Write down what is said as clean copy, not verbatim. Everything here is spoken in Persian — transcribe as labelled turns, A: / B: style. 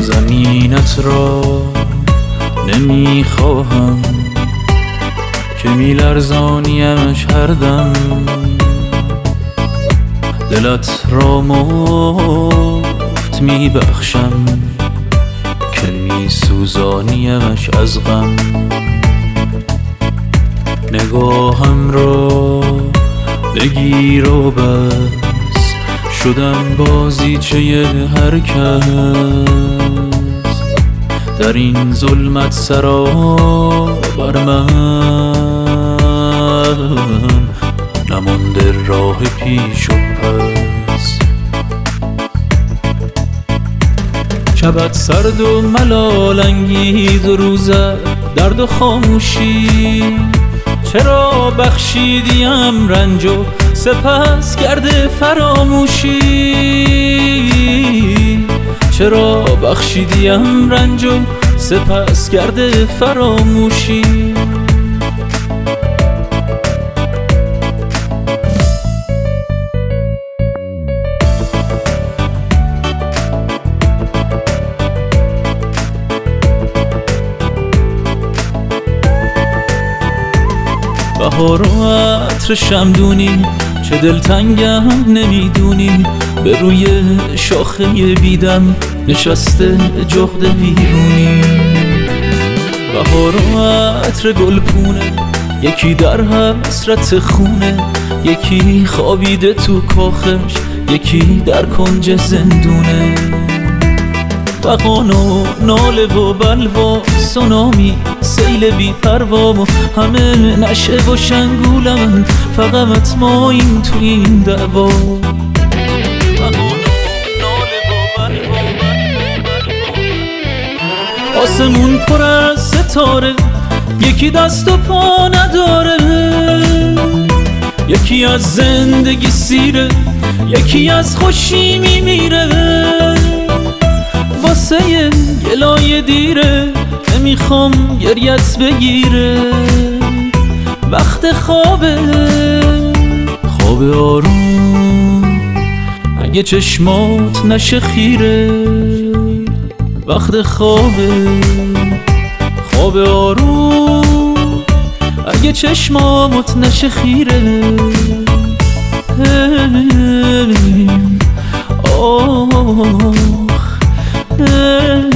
A: زمینت را نمیخواهم که میلرزانیمش هر دم، دلت را مفت میبخشم که میسوزانیمش از غم. نگاهم را بگیر و بس، شدم بازیچه هر کس در این ظلمت سرا بر من نمانده راه پیش و پس. شبت سرد و ملال انگیز و روزت درد و خاموشی، چرا بخشیدیم رنج و سپس کرده فراموشی؟ چرا بخشیدیم رنج و سپس کرده فراموشی؟ بهار و عطر شمدونی، چه دلتنگم نمیدونی، به روی شاخه بیدم نشسته جغد ویرونی. بهار و عطر گلپونه، یکی در حسرت خونه، یکی خوابیده تو کاخش، یکی در کنج زندونه. فغان و ناله و بلوا، سونامی سیل بی پروا و همه نشه و شنگولم، فقط ما این تو این دعوا. آسمون پر از ستاره، یکی دست و پا نداره، یکی از زندگی سیره، یکی از خوشی میمیره. واسه گلای دیره نمیخوام گریت بگیره، وقت خوابه خواب آروم اگه چشمات نشه خیره. وقت خوابه خواب آروم اگه چشمات نشه خیره. آخ